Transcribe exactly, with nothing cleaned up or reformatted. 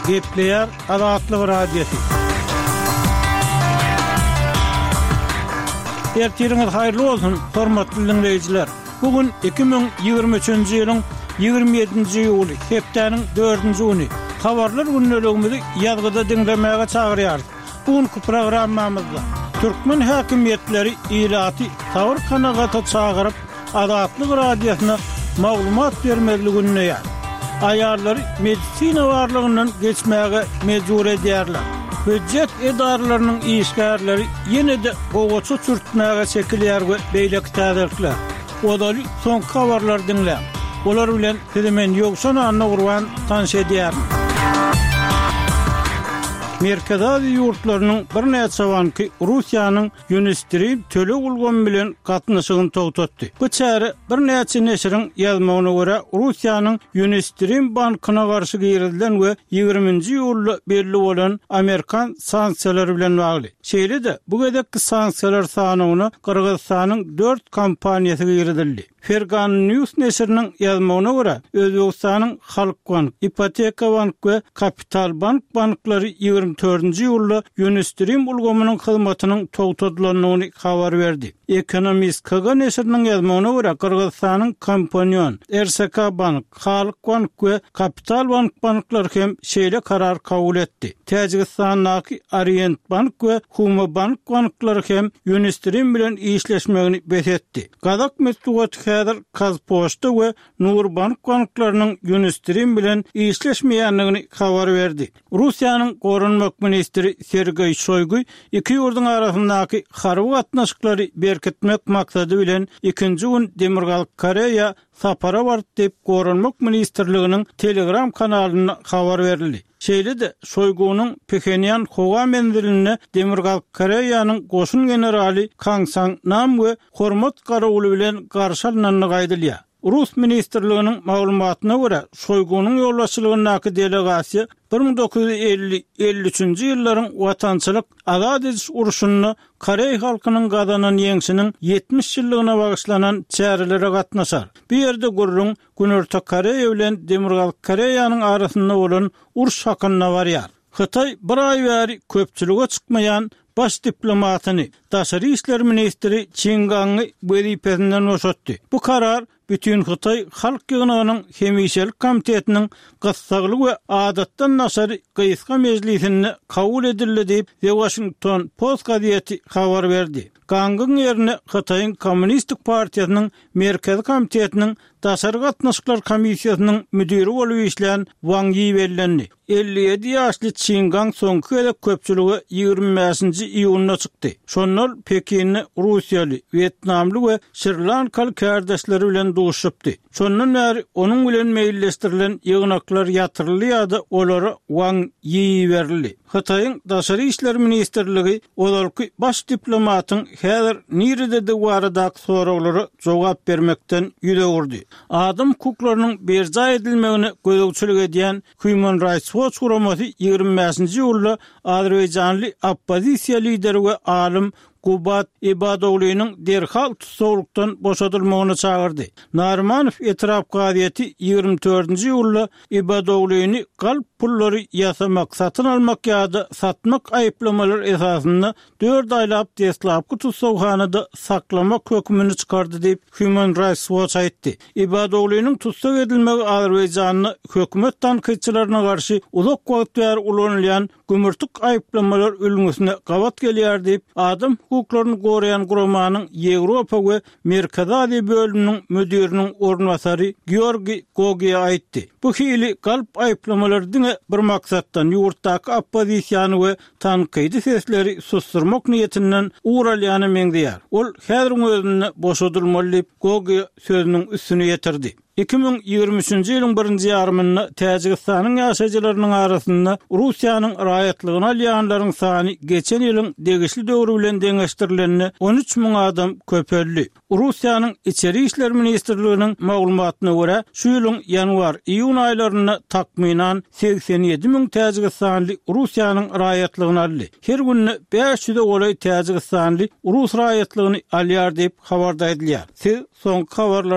Gepleyer Azatlyk radiosu. Ertiriniz hayırlı olsun, hormatly dinleyijiler. Bugün iki bin ýygrimi üçinji ýylyň ýygrimi ýedinji ýuly, hepdeniň dördünji güni. Habarlar günneligimizi ýazgyda dinlemäge çagyrýarys. Bugünkü programmamyzda türkmen häkimetleri ilaty tawr kanagaty çagyryp Azatlyk radiosyna maglumat bermegligine ýa. Ayarlary medisina warlygyndan geçmäge mejbur edýärler. Höjjet edaralarynyň işgärleri ýene-de gowaçy sürtmäge çekilýär we beýleki täzirlikler. Odaly soňky habarlar dinläp. Olar bilen hemen ýoksan anna urwan tanış edýär. Merkez Aziýa ýurtlarynyň bir näçe banky Russiýanyň Yunistrim töle ulgamy bilen gatnaşygyny togtatdy. Bu çäre bir näçe neşiriň ýazmagyna görä Russiýanyň Yunistrim bankyna garşy girilen we ýygrimiňji ýylda belli bolan Amerikan sanksiýalary bilen bagly. Şeýle-de bu gedekki sanksiýalar sanyny Kyrgyzstanyň dört kompaniýasy girildi. Fergan News neşiriniň ýazmagyna görä Özbegistanyň Halk Bank, Ipoteka Bank we Kapital Bank banklary ýygrimi dördünji ýylda Yunistrim ulgamynyň hyzmatynyň togtadylynyny habar berdi. Ekonomist K G neşiriniň ýazmagyna görä Kyrgyzstanyň Kompanyon, R S K Bank, Halk Bank we Kapital Bank banklary hem şeýle karar kabul etdi. Täjikistanyň Orient Bank we Huma Bank banklary hem Yunistrim bilen işleşmegini besetdi. Gazak metsugat häzir Kazpoçta we Nur Bank banklarynyň Yunistrim bilen işleşmeýändigini habar berdi. Russiýanyň gorunmak ministri Sergey Shoygu iki ýurduň arasyndaky harby gatnaşyklary berkitmek maksady bilen ikinji gün Demirgal Koreýa sapara bart diýip gorunmak ministrliginiň Telegram kanalyna habar berildi. Şeýle-de Shoygunyň Pekenýan howa menziline Demirgal Koreýanyň goşun generali Kang Sang-nam we hormat garaguly bilen garşy alynanyny gaýdylýar. Rus ministrliginiň maglumatyna görä Shoygunyň ýolbaşçylygyndaky delegasiýa bir ming dokuz ýuz elli elli üçinji ýyllaryň watançylyk azad ediş uruşuny Koreýa halkynyň gazanan ýeňsiniň ýetmiş ýyllygyna bagyşlanan çärelere gatnaşar. Bu ýerde gurrun Günörtü Koreýa bilen Demirgal Koreýanyň arasynda bolan uruş hakyna barýar. Hytaý bir ay bäri köpçülige çykmaýan baş diplomatyny daşary işler ministri Qin Gang'y wezipesinden boşatdy. Bu karar bütün Hytaý halk ýygynynyň hemişelik komitetiniň gassaglyk we adatdan naşary gyýyska mejlisinde kabul edildi diýip The Washington Post gazetesi habar berdi. Gang'yň ýerine Hytaýyň Kommunistik Partiýasynyň merkezi komitetiniň daşary gatnaşyklar komissiýasynyň müdiri bolup işleýän Wang Yi bellendi. elli ýedi ýaşly Qin Gang soňky elek köpçüligi ýygrimi beşinji iýulyna çykdy. Şonlar Pekinni Russiýaly, Vietnamly we Sri Lankaly kärdeşleri bilen duşupdy. Şondan bäri onuň bilen meýilleşdirilen ýygnaklar ýatyrylýardy, olara Wang Yi berildi. Hytaýyň daşary işler ministrligi olarky baş diplomatyň häzir nirede waradak soraglary jogap bermekden ýüze gurdy. Adam hukuklarynyň berja edilmegine gözegçilik edýän Human Rights Watch guramasy ýygrimi beşinji ýylda Azerbaýjanly oppozisiýa lideri we alim Kubat Ibadowlynyň derhal tutsawlykdan boşadylmagyny çagyrdy. Narmanow etraf gazetesi ýygrimi dördünji ýylda Ibadowlyny galp pullary ýasamak, satyn almak ýa-da satmak aýyplamalary esasynda dört aýlap deslapky tutsawhanada saklamak hökmüni çykardy diýip Human Rights Watch aýtdy. Ibadowlynyň tutsaw edilmegi Azerbaýjanyň hökümet tanqidçilerine garşy uzak wagt bäri ulanylýan gümürtük aýyplamalar ülgüsine gawat gelýär diýip adam hukuklaryny gorayan guramanyň Ýewropa we Merkez Aziýa bölüminiň müdiriniň ornwasary Georgi Gogia aýtdy. Bu hili galp aýyplamalar diňe bir maksatdan ýurtdaky oppozisiýany we tanqidi sesleri susturmak niýetinden uralýany meňdeýär. Ol häzir özüne boşadylmaly diýip Gogia sözüniň üstüne ýetirdi. iki bin ýygrimi üçinji ýylyň birinji ýarymynda Täjikistanyň ýaşaýjylarynyň arasynda Russiýanyň raýatlygyna alýanlaryň sany geçen ýylyň degişli döwrü bilen deňeşdirilenine on üç miň adam köpeldi. Russiýanyň içeri işler ministrliginiň maglumatyna görä, şu ýylyň ýanwar-iýun aýlaryna takminan seksen ýedi miň Täjikistanly Russiýanyň raýatlygyna aldy. Her günne beş ýüze golay Täjikistanly Rus raýatlygyny alýar diýip habarda edilýär. Siz soňky habarlar